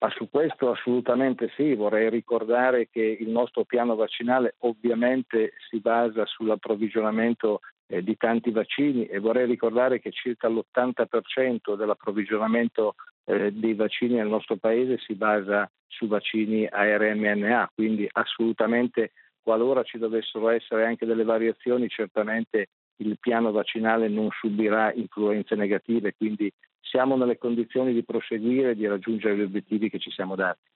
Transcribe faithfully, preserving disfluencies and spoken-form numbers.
Ma su questo assolutamente sì, vorrei ricordare che il nostro piano vaccinale ovviamente si basa sull'approvvigionamento eh, di tanti vaccini e vorrei ricordare che circa l'ottanta per cento dell'approvvigionamento eh, dei vaccini nel nostro paese si basa su vaccini a R M N A, quindi assolutamente qualora ci dovessero essere anche delle variazioni, certamente il piano vaccinale non subirà influenze negative, quindi siamo nelle condizioni di proseguire e di raggiungere gli obiettivi che ci siamo dati.